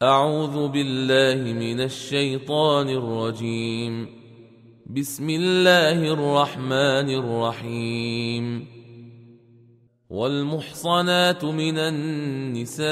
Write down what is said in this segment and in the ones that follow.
أعوذ بالله من الشيطان الرجيم. بسم الله الرحمن الرحيم. والمحصنات من النساء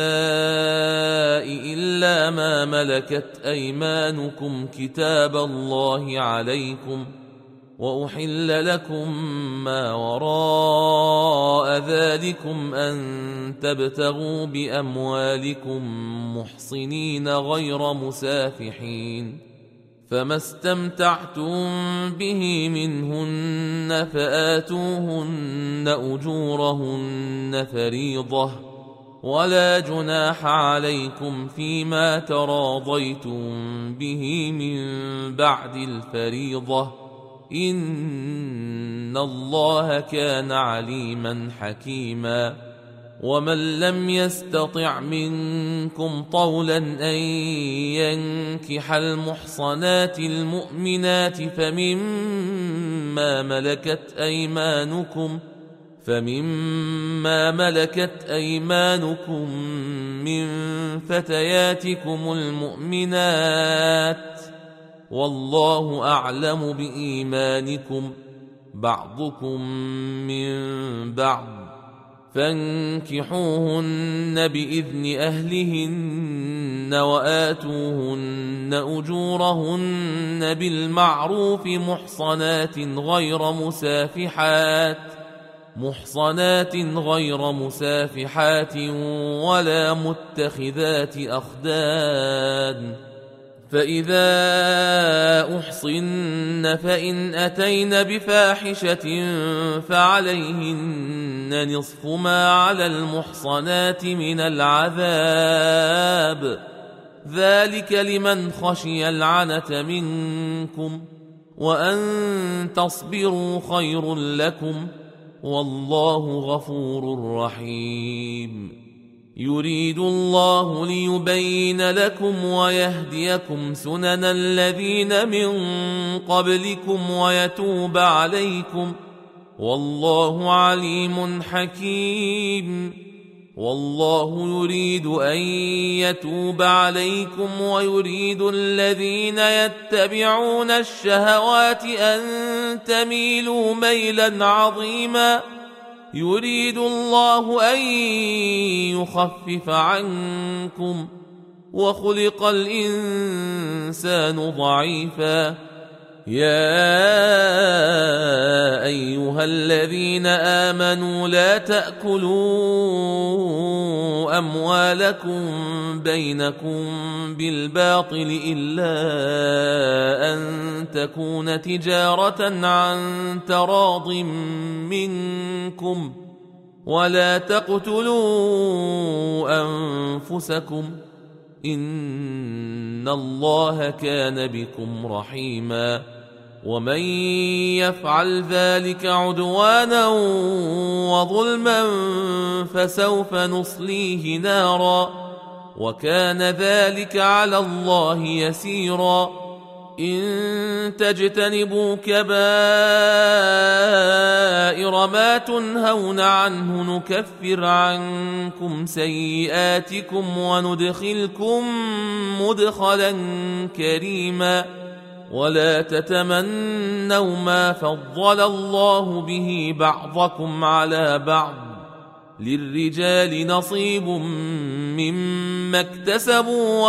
إلا ما ملكت أيمانكم كتاب الله عليكم، وأحل لكم ما وراء ذلكم أن تبتغوا بأموالكم محصنين غير مسافحين، فما استمتعتم به منهن فآتوهن أجورهن فريضة، ولا جناح عليكم فيما تراضيتم به من بعد الفريضة، إن الله كان عليما حكيما. ومن لم يستطع منكم طولا أن ينكح المحصنات المؤمنات فمما ملكت أيمانكم من فتياتكم المؤمنات، والله أعلم بإيمانكم، بعضكم من بعض، فانكحوهن بإذن أهلهن وآتوهن أجورهن بالمعروف محصنات غير مسافحات ولا متخذات أخدان. فإذا أحصن فإن أتين بفاحشة فعليهن نصف ما على المحصنات من العذاب، ذلك لمن خشي العنة منكم، وأن تصبروا خير لكم، والله غفور رحيم. يريد الله ليبين لكم ويهديكم سنن الذين من قبلكم ويتوب عليكم، والله عليم حكيم. والله يريد أن يتوب عليكم ويريد الذين يتبعون الشهوات أن تميلوا ميلا عظيما. يريد الله أن يخفف عنكم، وخلق الإنسان ضعيفا. يا أيها الذين آمنوا لا تأكلوا أموالكم بينكم بالباطل إلا أن تكون تجارة عن تراض منكم، ولا تقتلوا أنفسكم، إن الله كان بكم رحيما. ومن يفعل ذلك عدوانا وظلما فسوف نصليه نارا، وكان ذلك على الله يسيرا. إن تجتنبوا كبائر ما تنهون عنه نكفر عنكم سيئاتكم وندخلكم مدخلا كريما. ولا تتمنوا ما فضل الله به بعضكم على بعض، للرجال نصيب مما اكتسبوا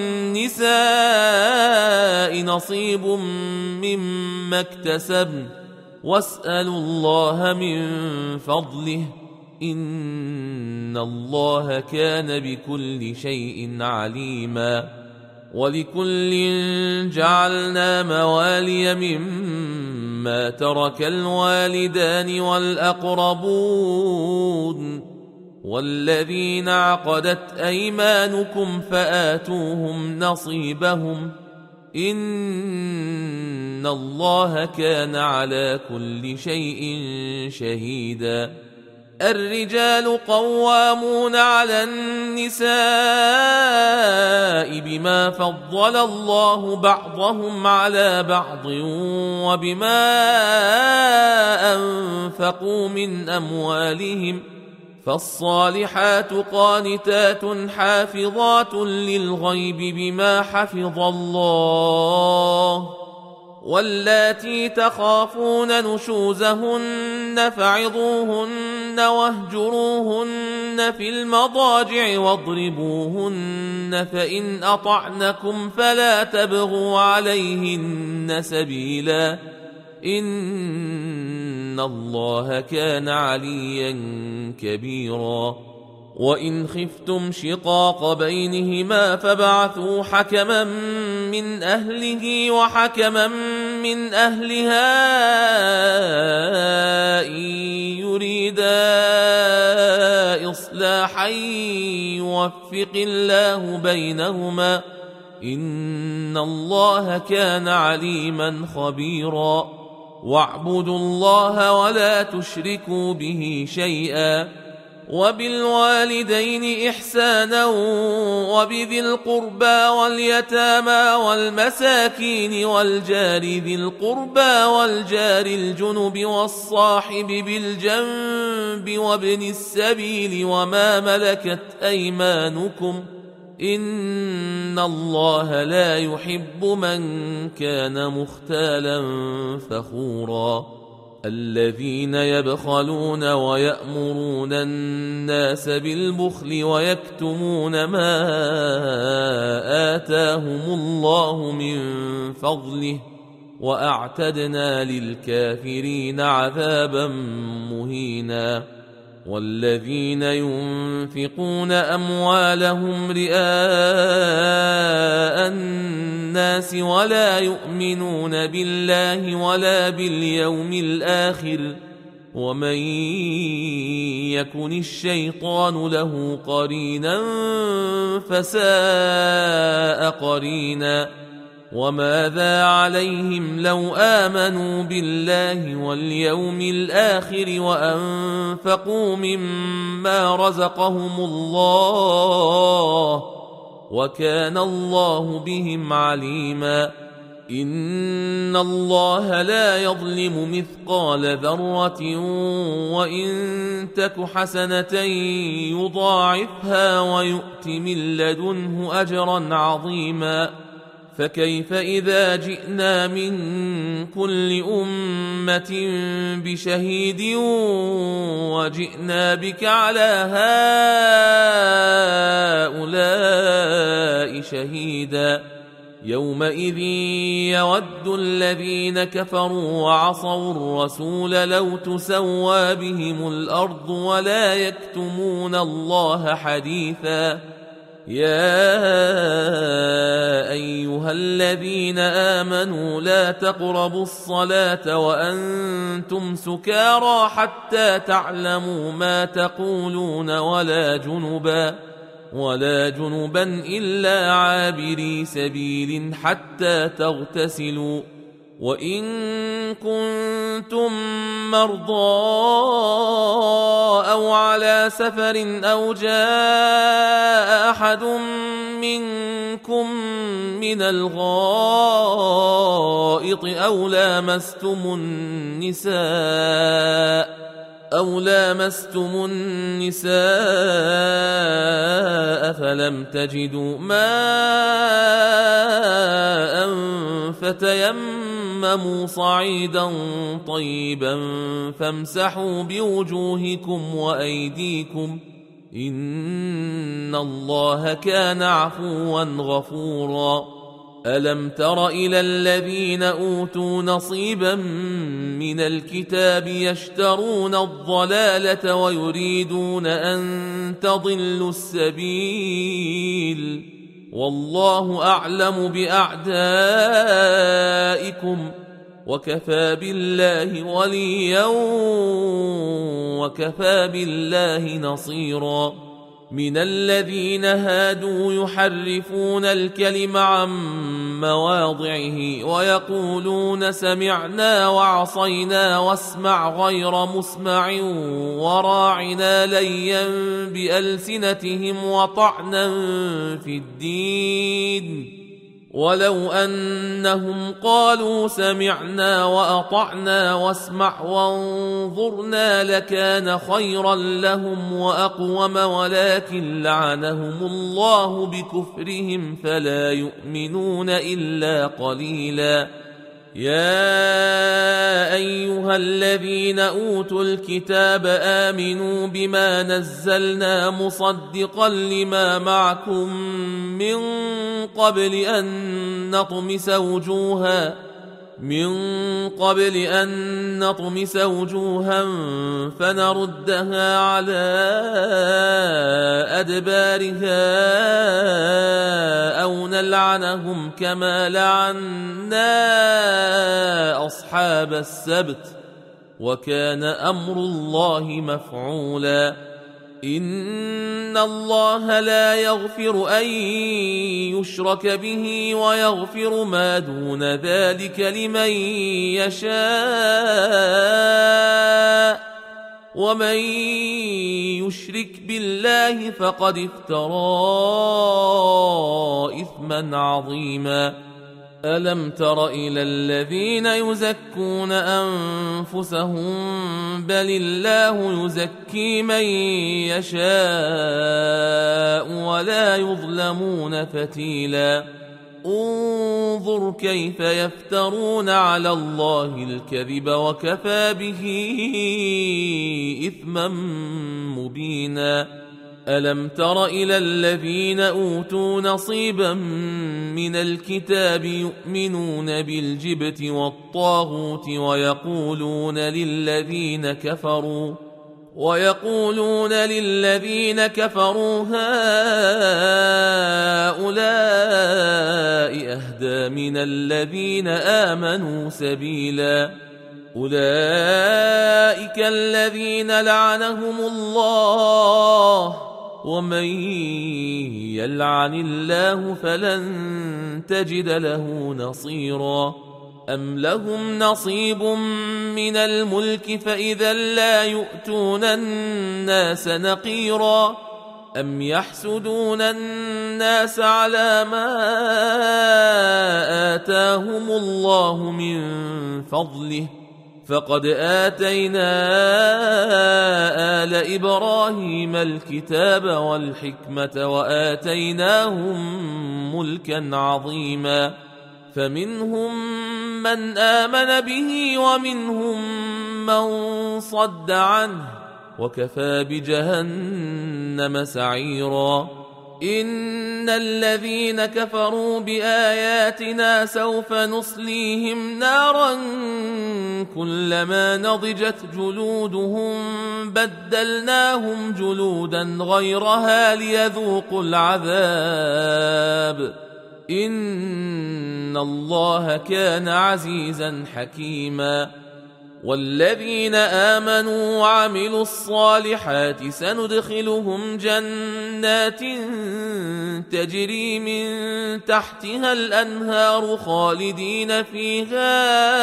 وللنساء نصيب مما اكتسبن، واسألوا الله من فضله، إن الله كان بكل شيء عليما. ولكل جعلنا موالي مما ترك الوالدان والأقربون والذين عقدت أيمانكم فآتوهم نصيبهم، إن الله كان على كل شيء شهيدا. الرجال قوامون على النساء بما فضل الله بعضهم على بعض وبما أنفقوا من أموالهم، فالصالحات قانتات حافظات للغيب بما حفظ الله، واللاتي تخافون نشوزهن فعظوهن واهجروهن في المضاجع واضربوهن، فإن أطعنكم فلا تبغوا عليهن سبيلا، إن الله كان عليا كبيرا. وإن خفتم شقاق بينهما فابعثوا حكما من أهله وحكما من أهلها إن يريدا إصلاحا يوفق الله بينهما، إن الله كان عليما خبيرا. واعبدوا الله ولا تشركوا به شيئا، وبالوالدين إحسانا، وبذي القربى واليتامى والمساكين والجار ذي القربى والجار الجنب والصاحب بالجنب وابن السبيل وما ملكت أيمانكم، إن الله لا يحب من كان مختالا فخورا. الذين يبخلون ويأمرون الناس بالبخل ويكتمون ما آتاهم الله من فضله، وأعتدنا للكافرين عذابا مهينا. والذين ينفقون أموالهم رئاء الناس ولا يؤمنون بالله ولا باليوم الآخر، ومن يكن الشيطان له قرينا فساء قرينا. وماذا عليهم لو آمنوا بالله واليوم الآخر وأنفقوا مما رزقهم الله، وكان الله بهم عليما. إن الله لا يظلم مثقال ذرة، وإن تك حسنة يضاعفها ويؤت من لدنه أجرا عظيما. فكيف إذا جئنا من كل أمة بشهيد وجئنا بك على هؤلاء شهيدا، يومئذ يود الذين كفروا وعصوا الرسول لو تسوى بهم الأرض ولا يكتمون الله حديثا. يا أيها الذين آمنوا لا تقربوا الصلاة وأنتم سكارى حتى تعلموا ما تقولون ولا جنبا إلا عابري سبيل حتى تغتسلوا، وإن كنتم مرضى أو على سفر أو جاء أحد منكم من الغائط أو لامستم النساء فلم تجدوا ماء فتيمموا صعيدا طيبا فامسحوا بوجوهكم وأيديكم، إن الله كان عفوا غفورا. ألم تر إلى الذين أوتوا نصيبا من الكتاب يشترون الضلالة ويريدون أن تضلوا السبيل، والله أعلم بأعدائكم، وكفى بالله وليا وكفى بالله نصيرا. من الذين هادوا يحرفون الكلم عن مواضعه ويقولون سمعنا وعصينا واسمع غير مسمع وراعنا ليا بألسنتهم وطعنا في الدين، ولو أنهم قالوا سمعنا وأطعنا واسمع وانظرنا لكان خيرا لهم وأقوم، ولكن لعنهم الله بكفرهم فلا يؤمنون إلا قليلا. يا أيها الذين أوتوا الكتاب آمنوا بما نزلنا مصدقا لما معكم من قبل أن نطمس وجوها فنردها على أدبارها أو نلعنهم كما لعنا أصحاب السبت، وكان أمر الله مفعولا. إن الله لا يغفر أن يشرك به ويغفر ما دون ذلك لمن يشاء، ومن يشرك بالله فقد افترى إثما عظيما. ألم تر إلى الذين يزكون أنفسهم بل الله يزكي من يشاء ولا يظلمون فتيلا. انظر كيف يفترون على الله الكذب وكفى به إثما مبينا. ألم تر إلى الذين أوتوا نصيبا من الكتاب يؤمنون بالجبت والطاغوت ويقولون للذين كفروا هؤلاء أهدى من الذين آمنوا سبيلا. أولئك الذين لعنهم الله، ومن يلعن الله فلن تجد له نصيرا. أم لهم نصيب من الملك فإذا لا يؤتون الناس نقيرا. أم يحسدون الناس على ما آتاهم الله من فضله، فقد آتينا آل إبراهيم الكتاب والحكمة وآتيناهم ملكا عظيما. فمنهم من آمن به ومنهم من صد عنه، وكفى بجهنم سعيرا. إن الذين كفروا بآياتنا سوف نصليهم نارا كلما نضجت جلودهم بدلناهم جلودا غيرها ليذوقوا العذاب، إن الله كان عزيزا حكيما. والذين آمنوا وعملوا الصالحات سندخلهم جنات تجري من تحتها الأنهار خالدين فيها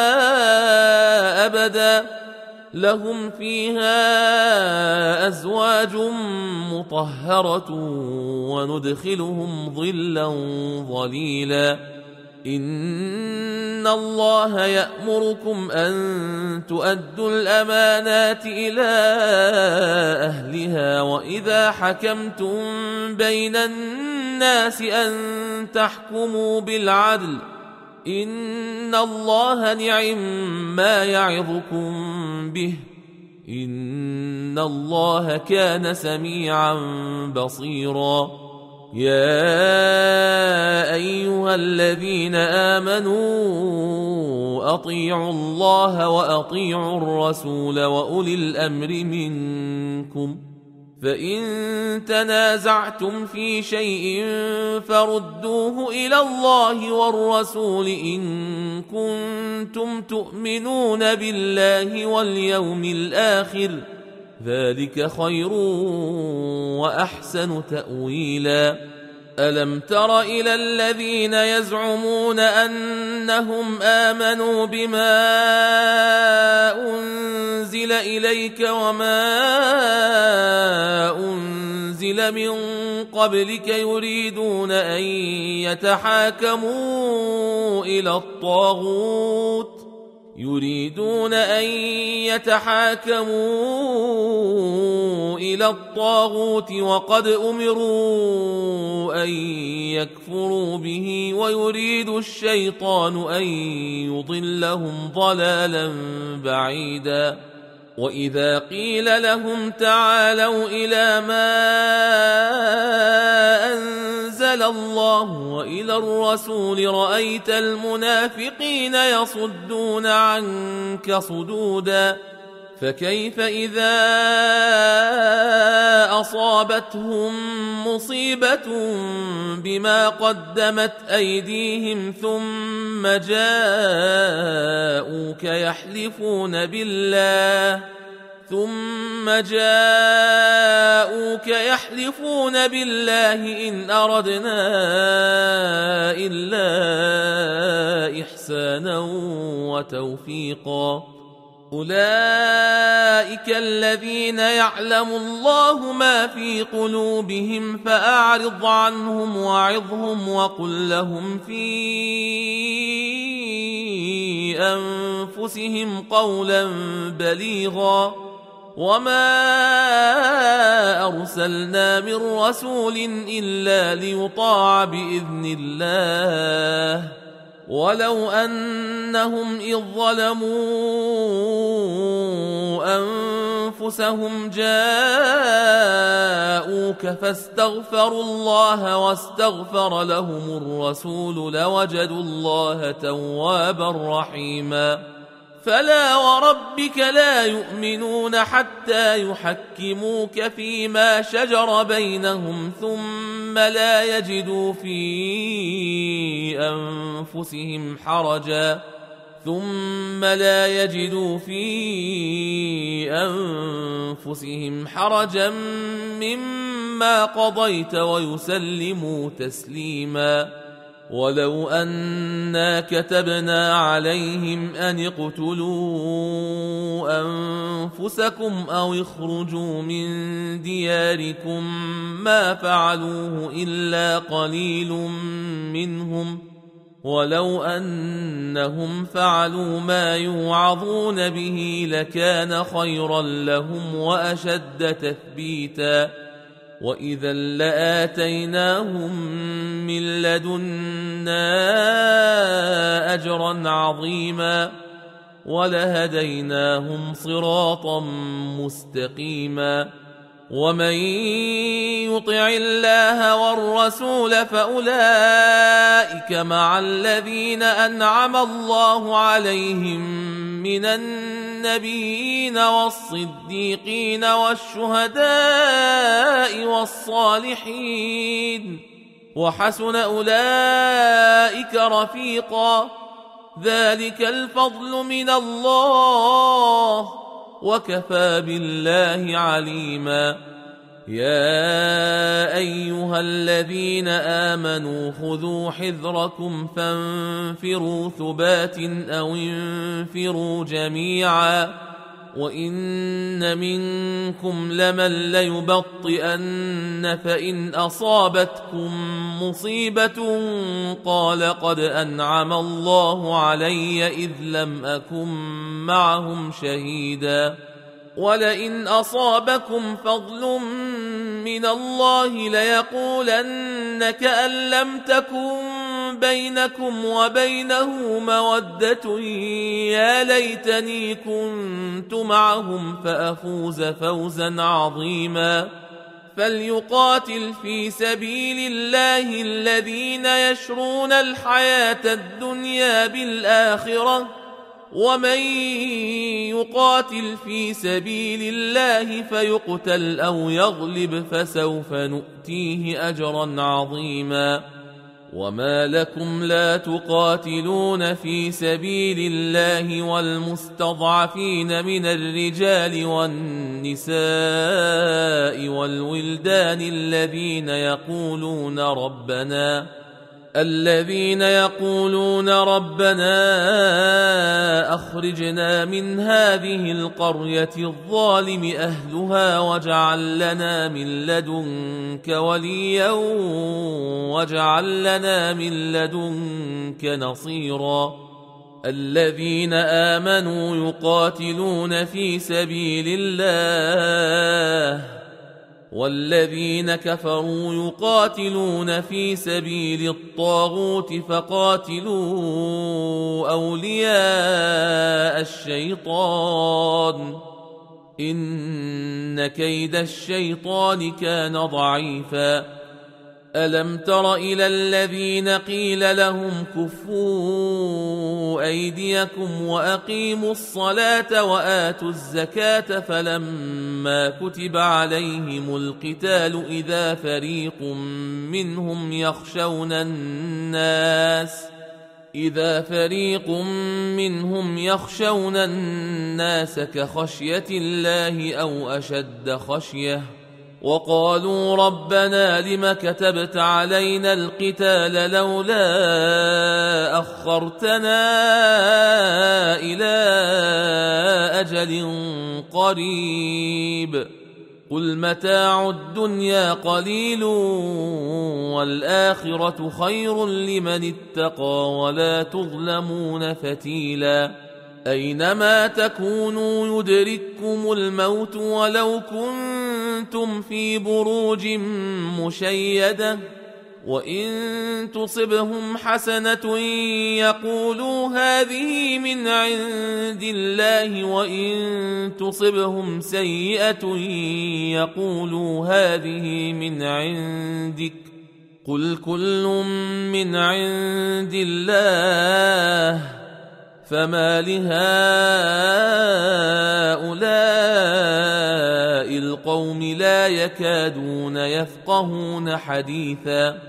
أبدا، لهم فيها أزواج مطهرة وندخلهم ظلا ظليلا. إن الله يأمركم أن تؤدوا الأمانات إلى أهلها وإذا حكمتم بين الناس أن تحكموا بالعدل، إن الله نعم ما يعظكم به، إن الله كان سميعا بصيرا. يا أيها الذين آمنوا أطيعوا الله وأطيعوا الرسول وأولي الأمر منكم، فإن تنازعتم في شيء فردوه إلى الله والرسول إن كنتم تؤمنون بالله واليوم الآخر، ذلك خير وأحسن تأويلا. ألم تر إلى الذين يزعمون أنهم آمنوا بما أنزل إليك وما أنزل من قبلك يريدون أن يتحاكموا إلى الطاغوت وقد أمروا أن يكفروا به ويريد الشيطان أن يضلهم ضلالا بعيدا وإذا قيل لهم تعالوا إلى ما أنزل الله وإلى الرسول رأيت المنافقين يصدون عنك صدودا فكيف إذا أصابتهم مصيبة بما قدمت أيديهم ثم جاءوك يحلفون بالله إن أردنا إلا إحسانا وتوفيقا أولئك الذين يعلم الله ما في قلوبهم فأعرض عنهم وعظهم وقل لهم في أنفسهم قولا بليغا وما أرسلنا من رسول إلا ليطاع بإذن الله ولو أنهم إذ ظلموا أنفسهم جاءوك فاستغفروا الله واستغفر لهم الرسول لوجدوا الله توابا رحيما فلا وربك لا يؤمنون حتى يحكموك فيما شجر بينهم ثم لا يجدوا في أنفسهم حرجا مما قضيت ويسلموا تسليما ولو أنا كتبنا عليهم أن اقتلوا أنفسكم أو اخرجوا من دياركم ما فعلوه إلا قليل منهم ولو أنهم فعلوا ما يوعظون به لكان خيرا لهم وأشد تثبيتا وإذا لآتيناهم من لدنا أجرا عظيما ولهديناهم صراطا مستقيما ومن يطع الله والرسول فأولئك مع الذين أنعم الله عليهم من النبيين والصديقين والشهداء والصالحين وحسن أولئك رفيقا ذلك الفضل من الله وكفى بالله عليما يا أيها الذين آمنوا خذوا حذركم فانفروا ثبات أو انفروا جميعا وإن منكم لمن ليبطئن فإن أصابتكم مصيبة قال قد أنعم الله علي إذ لم أكن معهم شهيدا ولئن أصابكم فضل من الله ليقولن كأن لم تكن بينكم وبينه مودة يا ليتني كنت معهم فأفوز فوزا عظيما فليقاتل في سبيل الله الذين يشرون الحياة الدنيا بالآخرة ومن يقاتل في سبيل الله فيقتل أو يغلب فسوف نؤتيه أجرا عظيما وما لكم لا تقاتلون في سبيل الله والمستضعفين من الرجال والنساء والولدان الذين يقولون ربنا أخرجنا من هذه القرية الظالم أهلها واجعل لنا من لدنك وليا واجعل لنا من لدنك نصيرا الذين آمنوا يقاتلون في سبيل الله والذين كفروا يقاتلون في سبيل الطاغوت فقاتلوا أولياء الشيطان إن كيد الشيطان كان ضعيفا ألم تر إلى الذين قيل لهم كفوا أيديكم وأقيموا الصلاة وآتوا الزكاة فلما كتب عليهم القتال إذا فريق منهم يخشون الناس كخشية الله أو أشد خشية وقالوا ربنا لم كتبت علينا القتال لولا أخرتنا إلى أجل قريب قل متاع الدنيا قليل والآخرة خير لمن اتقى ولا تظلمون فتيلا أينما تكونوا يدرككم الموت ولو كنتم في بروج مشيدة وإن تصبهم حسنة يقولوا هذه من عند الله وإن تصبهم سيئة يقولوا هذه من عندك قل كل من عند الله فما لهؤلاء القوم لا يكادون يفقهون حديثا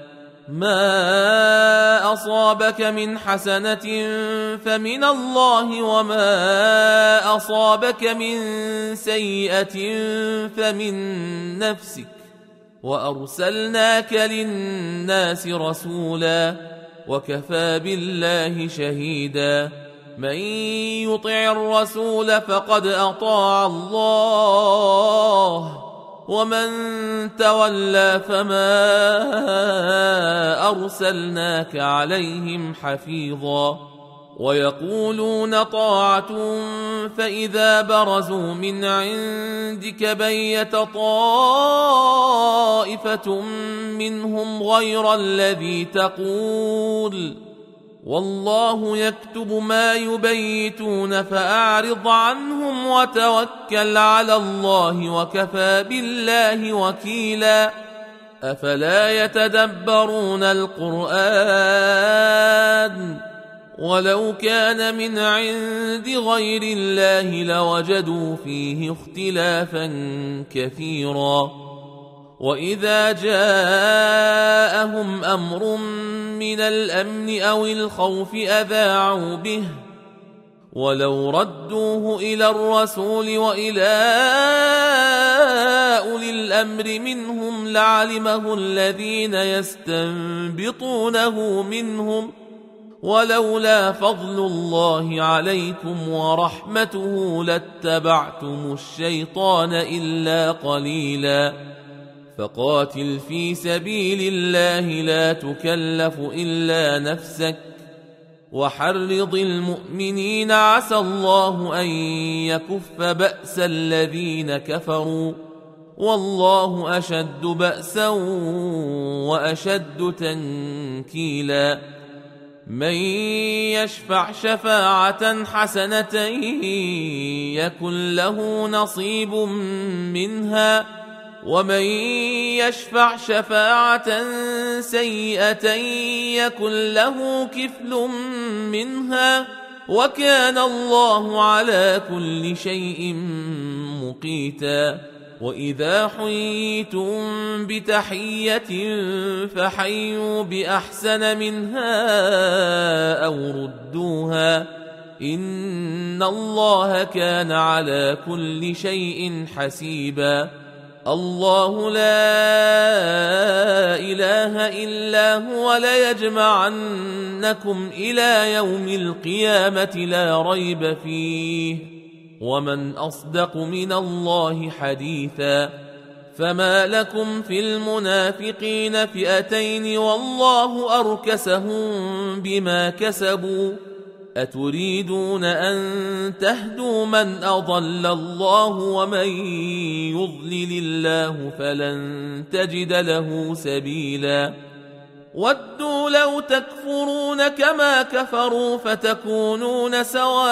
ما أصابك من حسنة فمن الله وما أصابك من سيئة فمن نفسك وأرسلناك للناس رسولا وكفى بالله شهيدا من يطع الرسول فقد أطاع الله ومن تولى فما أرسلناك عليهم حفيظا ويقولون طاعة فإذا برزوا من عندك بيت طائفة منهم غير الذي تقول والله يكتب ما يبيتون فأعرض عنهم وتوكل على الله وكفى بالله وكيلا أفلا يتدبرون القرآن ولو كان من عند غير الله لوجدوا فيه اختلافا كثيرا وإذا جاءهم أمر من الأمن أو الخوف أذاعوا به ولو ردوه إلى الرسول وإلى أولي الأمر منهم لعلمه الذين يستنبطونه منهم ولولا فضل الله عليكم ورحمته لاتبعتم الشيطان إلا قليلا فقاتل في سبيل الله لا تكلف إلا نفسك وحرض المؤمنين عسى الله أن يكف بأس الذين كفروا والله أشد بأسا وأشد تنكيلا من يشفع شفاعة حسنة يكن له نصيب منها ومن يشفع شفاعة سيئة يكن له كفل منها وكان الله على كل شيء مقيتا وإذا حييتم بتحية فحيوا بأحسن منها أو ردوها إن الله كان على كل شيء حسيبا. الله لا إله إلا هو ليجمعنكم إلى يوم القيامة لا ريب فيه ومن أصدق من الله حديثا. فما لكم في المنافقين فئتين والله أركسهم بما كسبوا أتريدون أن تهدوا من أضل الله ومن يضلل الله فلن تجد له سبيلا. ودوا لو تكفرون كما كفروا فتكونون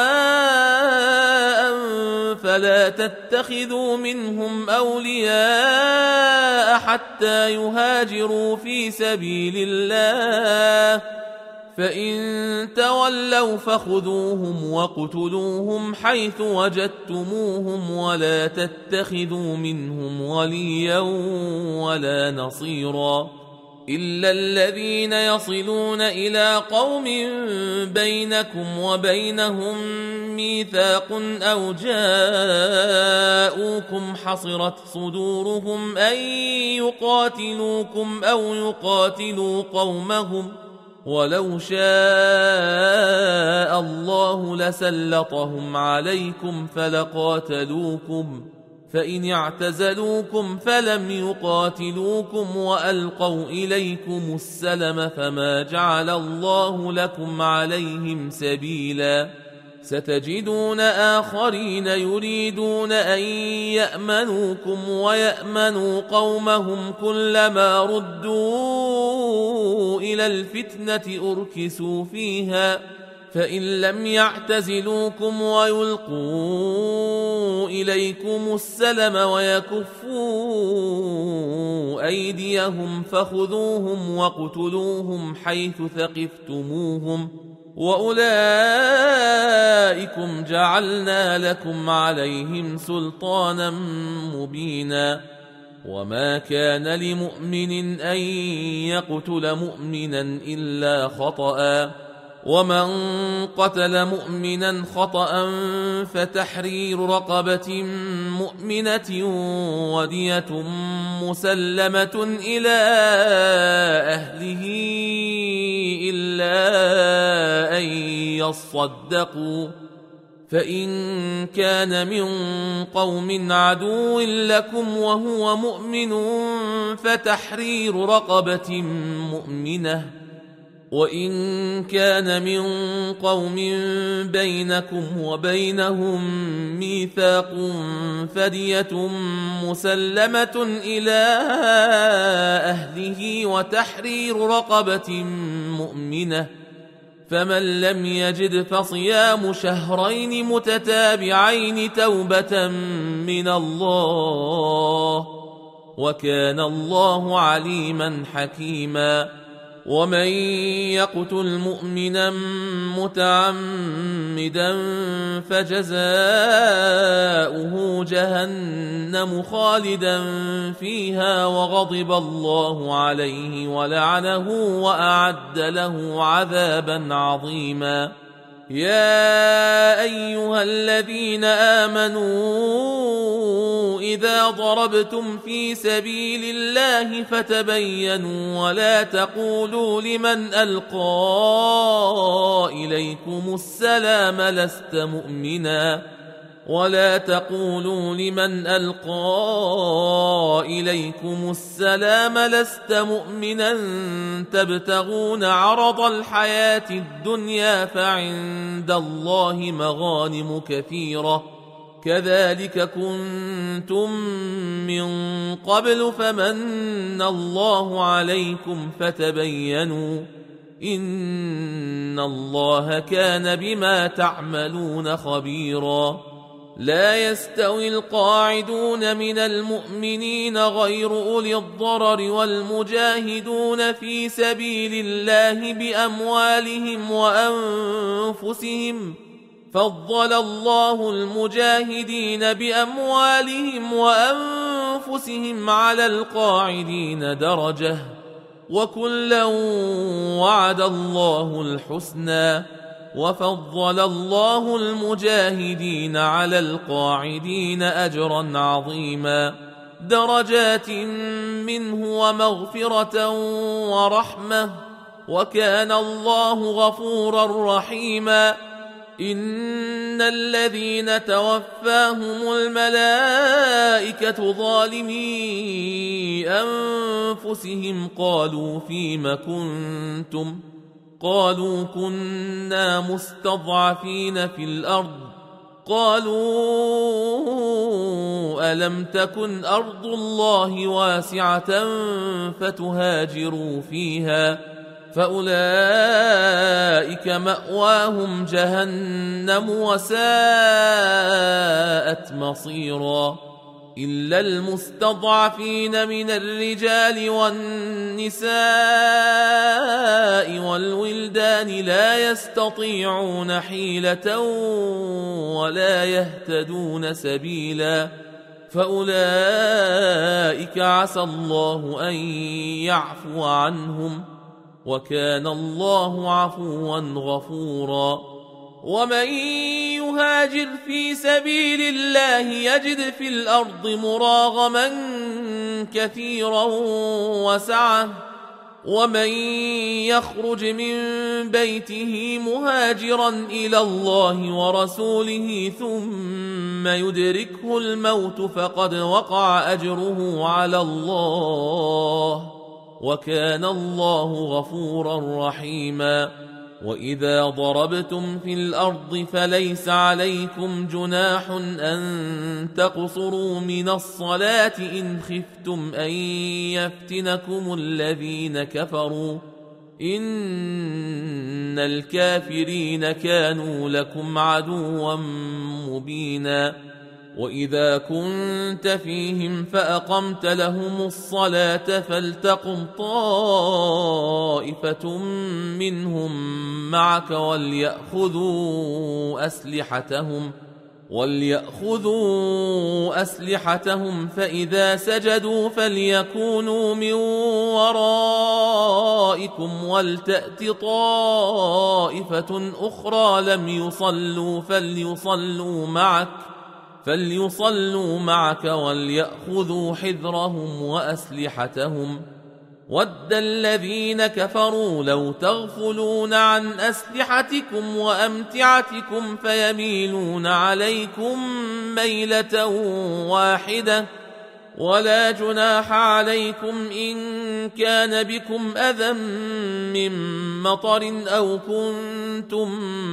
سواء فلا تتخذوا منهم أولياء حتى يهاجروا في سبيل الله فإن تولوا فخذوهم واقتلوهم حيث وجدتموهم ولا تتخذوا منهم وليا ولا نصيرا إلا الذين يصلون إلى قوم بينكم وبينهم ميثاق أو جاءوكم حصرت صدورهم أن يقاتلوكم أو يقاتلوا قومهم ولو شاء الله لسلطهم عليكم فلقاتلوكم فإن اعتزلوكم فلم يقاتلوكم وألقوا إليكم السلم فما جعل الله لكم عليهم سبيلا. ستجدون آخرين يريدون أن يأمنوكم ويأمنوا قومهم كلما ردوا إلى الفتنة أركسوا فيها فإن لم يعتزلوكم ويلقوا إليكم السلم ويكفوا أيديهم فخذوهم واقتلوهم حيث ثقفتموهم وأولئكم جعلنا لكم عليهم سلطانا مبينا. وما كان لمؤمن أن يقتل مؤمنا إلا خطأ ومن قتل مؤمنا خطأ فتحرير رقبة مؤمنة ودية مسلمة إلى أهله إلا أن يصدقوا فإن كان من قوم عدو لكم وهو مؤمن فتحرير رقبة مؤمنة وإن كان من قوم بينكم وبينهم ميثاق فدية مسلمة إلى أهله وتحرير رقبة مؤمنة فمن لم يجد فصيام شهرين متتابعين توبة من الله وكان الله عليما حكيما. ومن يقتل مؤمنا متعمدا فجزاؤه جهنم خالدا فيها وغضب الله عليه ولعنه وأعد له عذابا عظيما. يا أيها الذين آمنوا إذا ضربتم في سبيل الله فتبينوا ولا تقولوا لمن ألقى إليكم السلام لست مؤمنا ولا تقولوا لمن ألقى إليكم السلام لست مؤمنا تبتغون عرض الحياة الدنيا فعند الله مغانم كثيرة كذلك كنتم من قبل فمن الله عليكم فتبينوا إن الله كان بما تعملون خبيرا. لا يستوي القاعدون من المؤمنين غير أولي الضرر والمجاهدون في سبيل الله بأموالهم وأنفسهم فضل الله المجاهدين بأموالهم وأنفسهم أنفسهم على القاعدين درجة وكلا وعد الله الحسنى وفضل الله المجاهدين على القاعدين أجرا عظيما درجات منه ومغفرة ورحمة وكان الله غفورا رحيما إن الذين توفاهم الملائكة ظالمي أنفسهم قالوا فيم كنتم قالوا كنا مستضعفين في الأرض قالوا ألم تكن أرض الله واسعة فتهاجروا فيها فأولئك مأواهم جهنم وساءت مصيرا إلا المستضعفين من الرجال والنساء والولدان لا يستطيعون حيلة ولا يهتدون سبيلا فأولئك عسى الله أن يعفو عنهم وكان الله عفوا غفورا ومن يهاجر في سبيل الله يجد في الأرض مراغما كثيرا وسعة ومن يخرج من بيته مهاجرا إلى الله ورسوله ثم يدركه الموت فقد وقع أجره على الله وكان الله غفورا رحيما وإذا ضربتم في الأرض فليس عليكم جناح أن تقصروا من الصلاة إن خفتم أن يفتنكم الذين كفروا إن الكافرين كانوا لكم عدوا مبينا وإذا كنت فيهم فأقمت لهم الصلاة فلتقم طائفة منهم معك وليأخذوا أسلحتهم فإذا سجدوا فليكونوا من ورائكم ولتأت طائفة أخرى لم يصلوا فليصلوا معك وليأخذوا حذرهم وأسلحتهم ود الذين كفروا لو تغفلون عن أسلحتكم وأمتعتكم فيميلون عليكم ميلة واحدة ولا جناح عليكم إن كان بكم أذى من مطر أو كنتم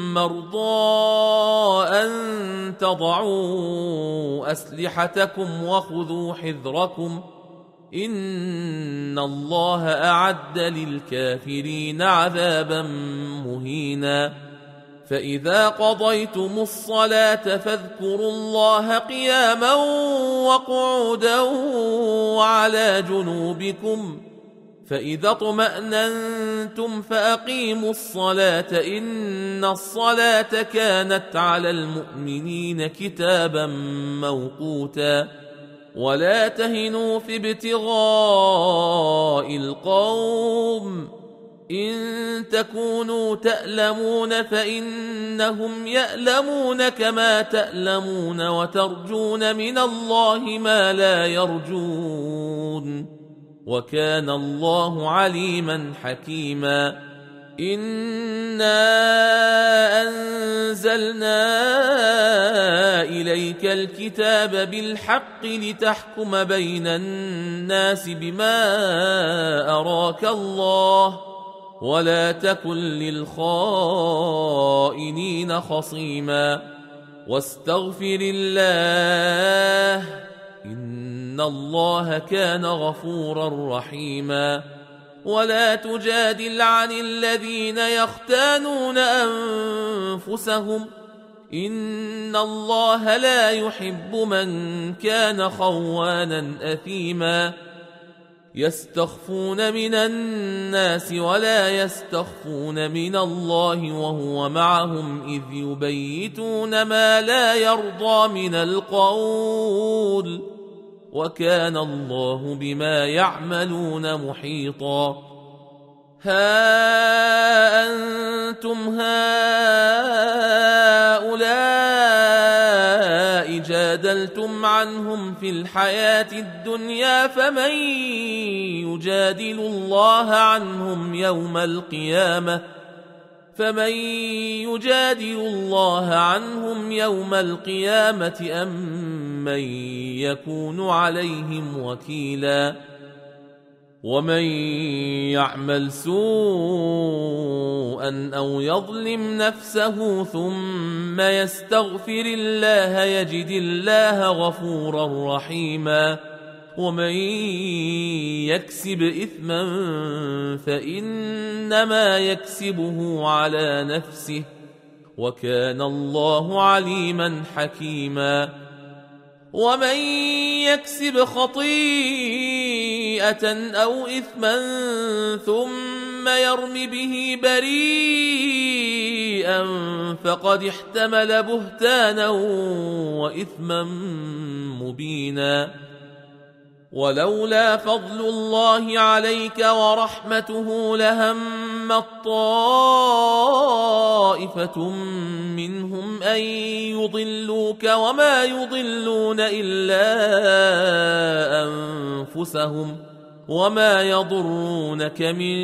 مرضى أن تضعوا أسلحتكم وخذوا حذركم إن الله أعد للكافرين عذابا مهينا فإذا قضيتم الصلاة فاذكروا الله قياما وقعودا وعلى جنوبكم فإذا اطمأننتم فأقيموا الصلاة إن الصلاة كانت على المؤمنين كتابا موقوتا ولا تهنوا في ابتغاء القوم إن تكونوا تألمون فإنهم يألمون كما تألمون وترجون من الله ما لا يرجون وكان الله عليما حكيما إنا أنزلنا إليك الكتاب بالحق لتحكم بين الناس بما أراك الله ولا تكن للخائنين خصيما واستغفر الله إن الله كان غفورا رحيما ولا تجادل عن الذين يختانون أنفسهم إن الله لا يحب من كان خوانا أثيما يستخفون من الناس ولا يستخفون من الله وهو معهم إذ يبيتون ما لا يرضى من القول وكان الله بما يعملون محيطا. ها أنتم هؤلاء جادلتم عنهم في الحياة الدنيا، فمن يجادل الله عنهم يوم القيامة أم من يكون عليهم وكيلا؟ ومن يعمل سوءا أو يظلم نفسه ثم يستغفر الله يجد الله غفورا رحيما. ومن يكسب إثما فإنما يكسبه على نفسه، وكان الله عليما حكيما. ومن يكسب خطيئة أو إثما ثم يرم به بريئا فقد احتمل بهتانا وإثما مبينا. ولولا فضل الله عليك ورحمته لهمت طائفة منهم أن يضلوك وما يضلون إلا أنفسهم وما يضرونك من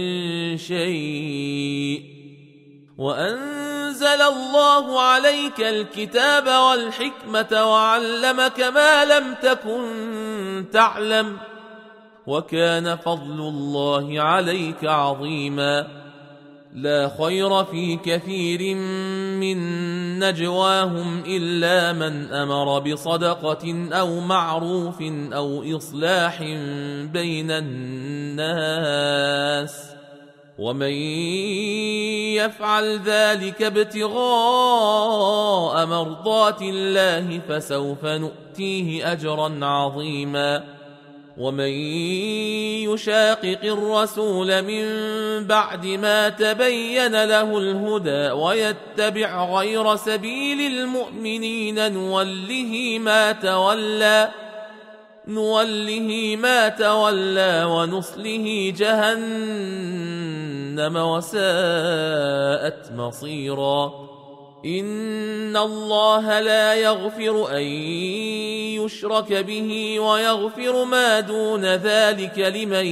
شيء. وأنزل الله عليك الكتاب والحكمة وعلمك ما لم تكن تعلم، وكان فضل الله عليك عظيما. لا خير في كثير من نجواهم إلا من أمر بصدقة أو معروف أو إصلاح بين الناس، ومن يفعل ذلك ابتغاء مرضات الله فسوف نؤتيه أجرا عظيما. ومن يشاقق الرسول من بعد ما تبين له الهدى ويتبع غير سبيل المؤمنين نوله ما تولى ونصله جهنم وساءت مصيرا. إن الله لا يغفر أن يشرك به ويغفر ما دون ذلك لمن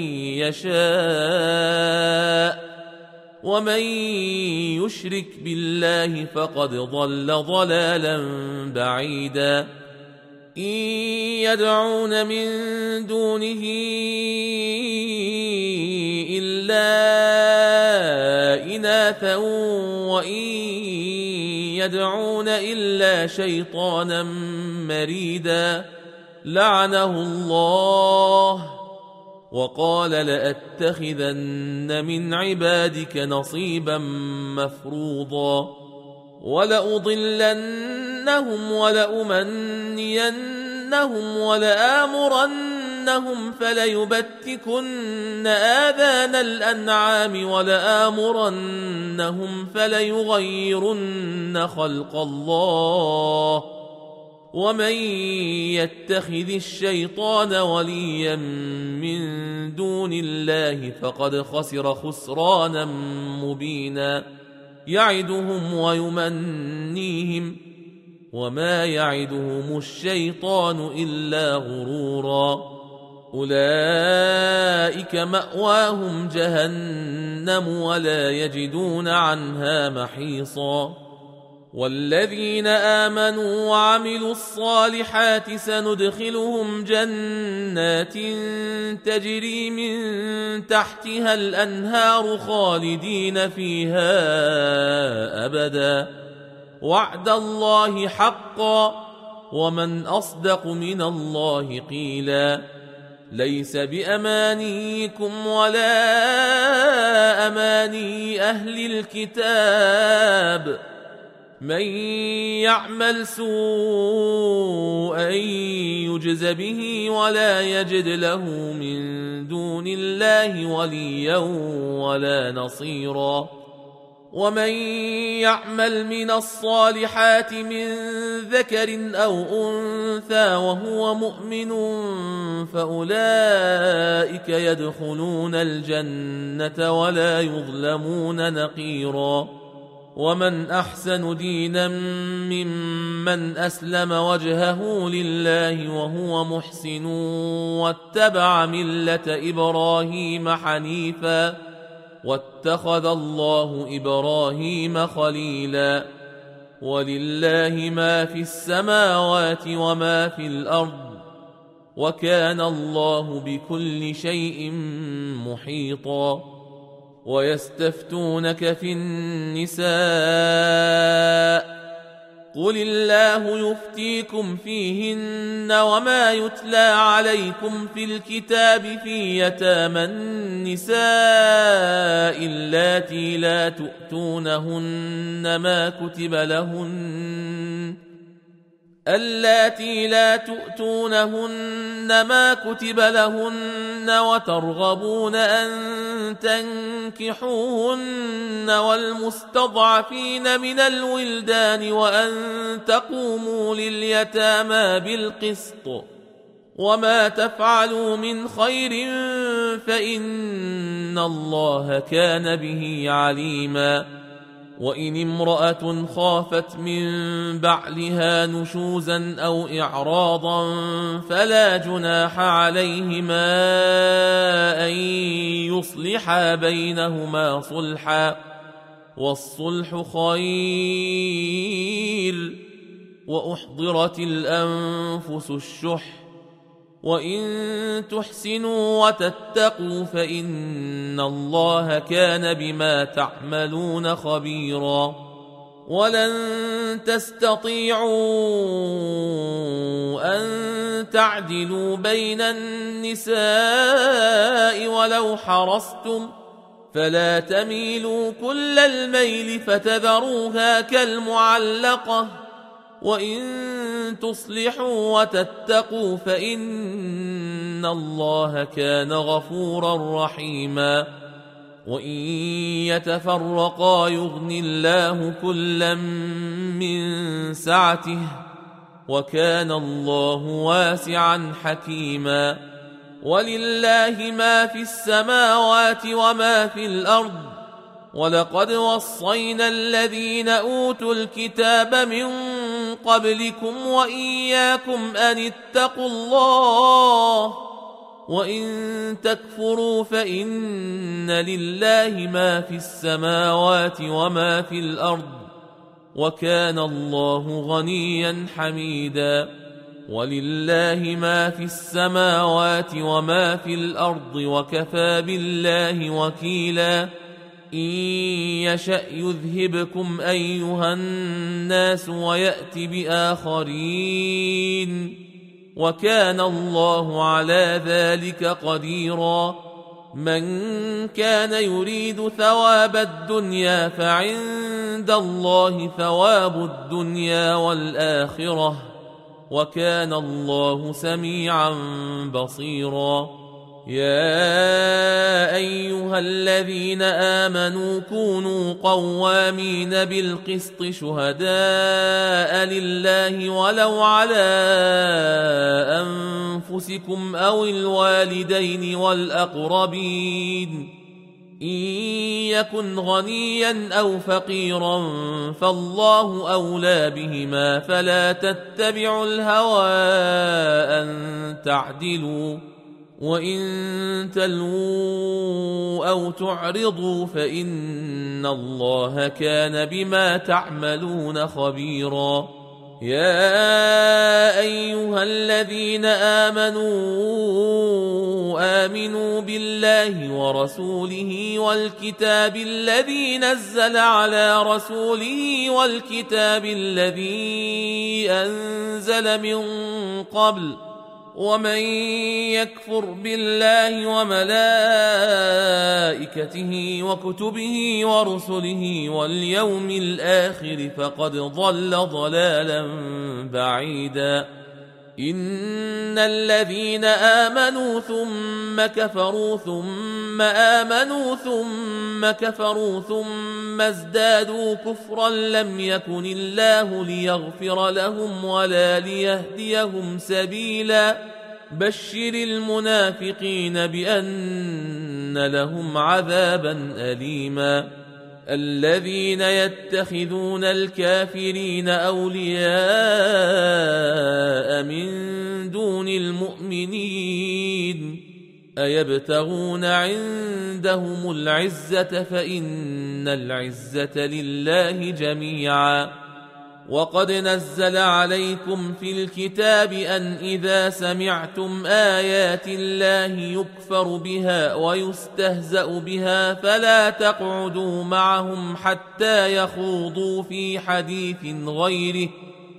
يشاء، ومن يشرك بالله فقد ضل ضلالا بعيدا. إن يدعون من دونه إلا إناثا وإن يدعون إلا شيطانا مريدا لعنه الله وقال لأتخذن من عبادك نصيبا مفروضا ولأضلنهم ولأمنينهم ولآمرنهم فليبتكن آذان الأنعام ولآمرنهم فليغيرن خلق الله ومن يتخذ الشيطان وليا من دون الله فقد خسر خسرانا مبينا. يعدهم ويمنيهم وما يعدهم الشيطان إلا غرورا. أولئك مأواهم جهنم ولا يجدون عنها محيصا. والذين آمنوا وعملوا الصالحات سندخلهم جنات تجري من تحتها الأنهار خالدين فيها أبدا وعد الله حقا ومن أصدق من الله قيلا. ليس بأمانيكم ولا أماني أهل الكتاب من يعمل سوءا يجز به ولا يجد له من دون الله وليا ولا نصيرا. ومن يعمل من الصالحات من ذكر أو أنثى وهو مؤمن فأولئك يدخلون الجنة ولا يظلمون نقيرا. ومن أحسن دينا ممن أسلم وجهه لله وهو محسن واتبع ملة إبراهيم حنيفا واتخذ الله إبراهيم خليلا. ولله ما في السماوات وما في الأرض وكان الله بكل شيء محيطا. ويستفتونك في النساء قل الله يفتيكم فيهن وما يتلى عليكم في الكتاب في يتامى النساء اللاتي لا تؤتونهن ما كتب لهن وترغبون أن تنكحوهن والمستضعفين من الولدان وأن تقوموا لليتامى بالقسط وما تفعلوا من خير فإن الله كان به عليما. وإن امرأة خافت من بعلها نشوزا أو إعراضا فلا جناح عليهما أن يصلحا بينهما صلحا والصلح خير. وأحضرت الأنفس الشح وإن تحسنوا وتتقوا فإن الله كان بما تعملون خبيرا. ولن تستطيعوا أن تعدلوا بين النساء ولو حرصتم فلا تميلوا كل الميل فتذروها كالمعلقة وإن تصلحوا وتتقوا فإن الله كان غفورا رحيما. وإن يتفرقا يغن الله كلا من سعته وكان الله واسعا حكيما. ولله ما في السماوات وما في الأرض ولقد وصينا الذين أوتوا الكتاب من قبلكم وإياكم أن اتقوا الله وإن تكفروا فإن لله ما في السماوات وما في الأرض وكان الله غنيا حميدا. ولله ما في السماوات وما في الأرض وكفى بالله وكيلا. إن يشأ يذهبكم أيها الناس ويأت بآخرين وكان الله على ذلك قديرا. من كان يريد ثواب الدنيا فعند الله ثواب الدنيا والآخرة وكان الله سميعا بصيرا. يا أيها الذين آمنوا كونوا قوامين بالقسط شهداء لله ولو على أنفسكم أو الوالدين والأقربين إن يكن غنيا أو فقيرا فالله أولى بهما فلا تتبعوا الهوى أن تعدلوا وإن تلووا أو تعرضوا فإن الله كان بما تعملون خبيرا. يا أيها الذين آمنوا بالله ورسوله والكتاب الذي نزل على رسوله والكتاب الذي أنزل من قبل ومن يكفر بالله وملائكته وكتبه ورسله واليوم الآخر فقد ضل ضلالا بعيدا. إن الذين آمنوا ثم كفروا ثم آمنوا ثم كفروا ثم ازدادوا كفرا لم يكن الله ليغفر لهم ولا ليهديهم سبيلا بشر المنافقين بأن لهم عذابا أليما الذين يتخذون الكافرين أولياء من دون المؤمنين أيبتغون عندهم العزة فإن العزة لله جميعا وقد نزل عليكم في الكتاب أن إذا سمعتم آيات الله يكفر بها ويستهزأ بها فلا تقعدوا معهم حتى يخوضوا في حديث غيره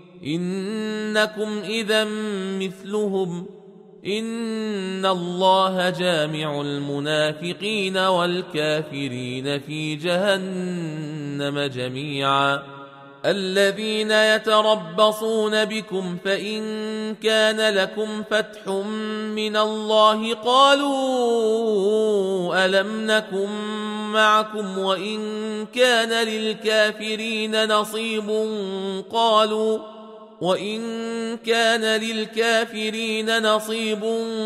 إنكم إذا مثلهم إن الله جامع المنافقين والكافرين في جهنم جميعا الذين يتربصون بكم فإن كان لكم فتح من الله قالوا ألم نكن معكم وإن كان للكافرين نصيب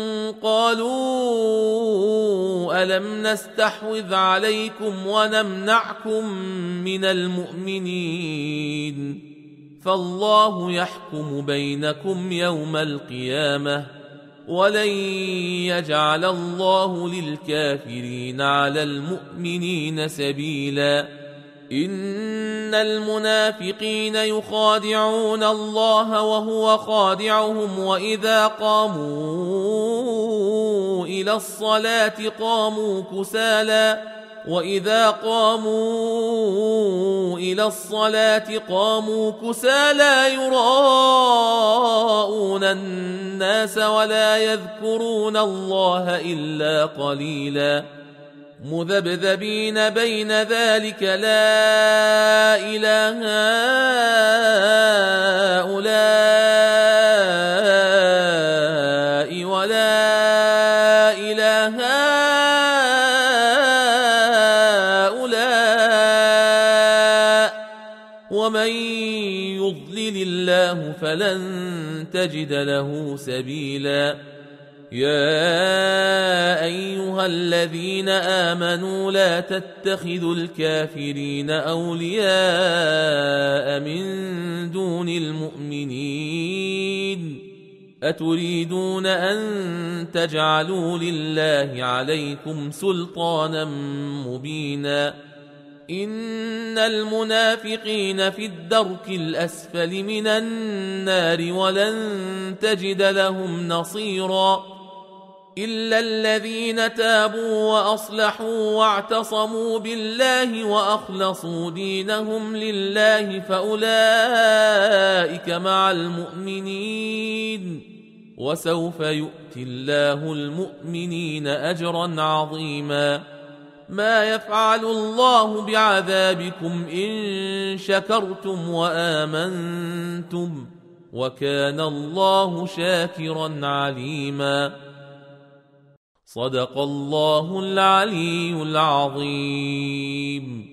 قالوا ألم نستحوذ عليكم ونمنعكم من المؤمنين فالله يحكم بينكم يوم القيامة ولن يجعل الله للكافرين على المؤمنين سبيلا إن المنافقين يخادعون الله وهو خادعهم وإذا قاموا إلى الصلاة قاموا كسالى يراءون الناس ولا يذكرون الله إلا قليلا مذبذبين بين ذلك لا إله هؤلاء ولا إله هؤلاء ومن يضلل الله فلن تجد له سبيلا يا أيها الذين آمنوا لا تتخذوا الكافرين أولياء من دون المؤمنين أتريدون أن تجعلوا لله عليكم سلطانا مبينا إن المنافقين في الدرك الأسفل من النار ولن تجد لهم نصيرا إلا الذين تابوا وأصلحوا واعتصموا بالله وأخلصوا دينهم لله فأولئك مع المؤمنين وسوف يؤتي الله المؤمنين أجرا عظيما ما يفعل الله بعذابكم إن شكرتم وآمنتم وكان الله شاكرا عليما صدق الله العلي العظيم.